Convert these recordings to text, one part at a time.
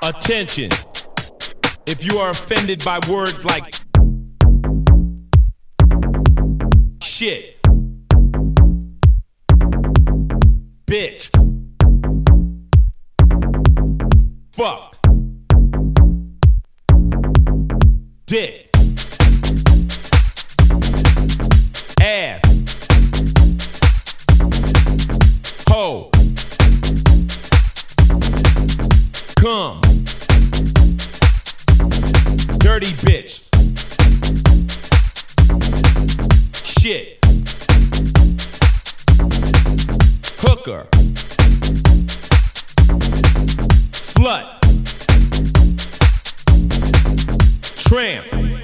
Attention. If you are offended by words like shit, bitch, fuck, dick, ass, hoe, cum, dirty bitch, shit, hooker, slut, tramp,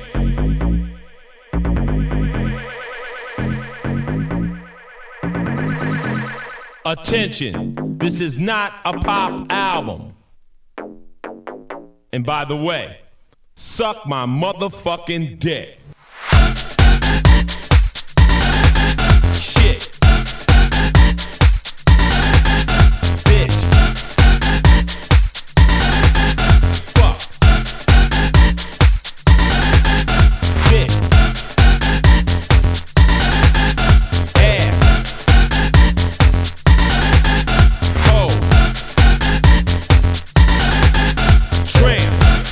attention, this is not a pop album. And by the way, suck my motherfucking dick. Shit. Bitch. Fuck. Dick. Ass. Hoe. Tramp.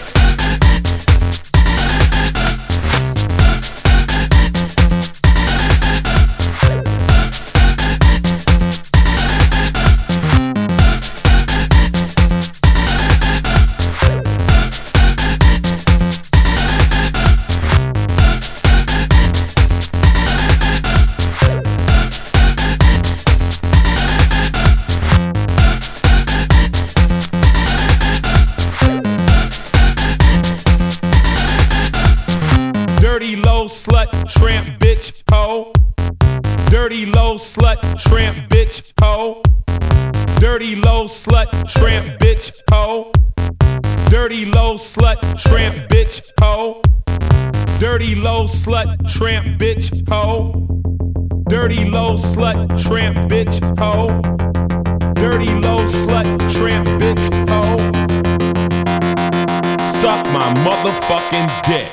Dirty low slut tramp bitch hoe. Dirty low slut tramp bitch hoe. Dirty low slut tramp bitch hoe. Dirty low slut tramp bitch hoe. Dirty low slut tramp bitch hoe. Dirty low slut tramp bitch hoe. Dirty low slut tramp bitch hoe. Suck my motherfucking dick.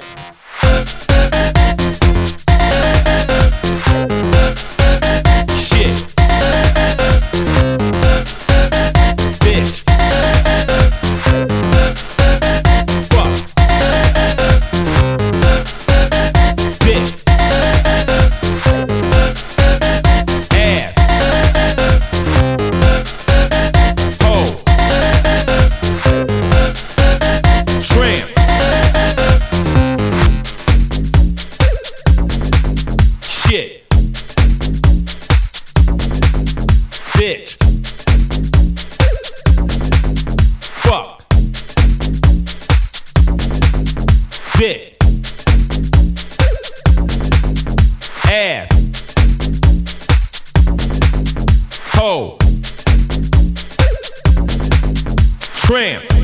Shit. Bitch. Fuck. Dick. Ass. Hoe. Tramp. Shit. Bitch. Fuck. Dick. Ass. Hoe. Tramp.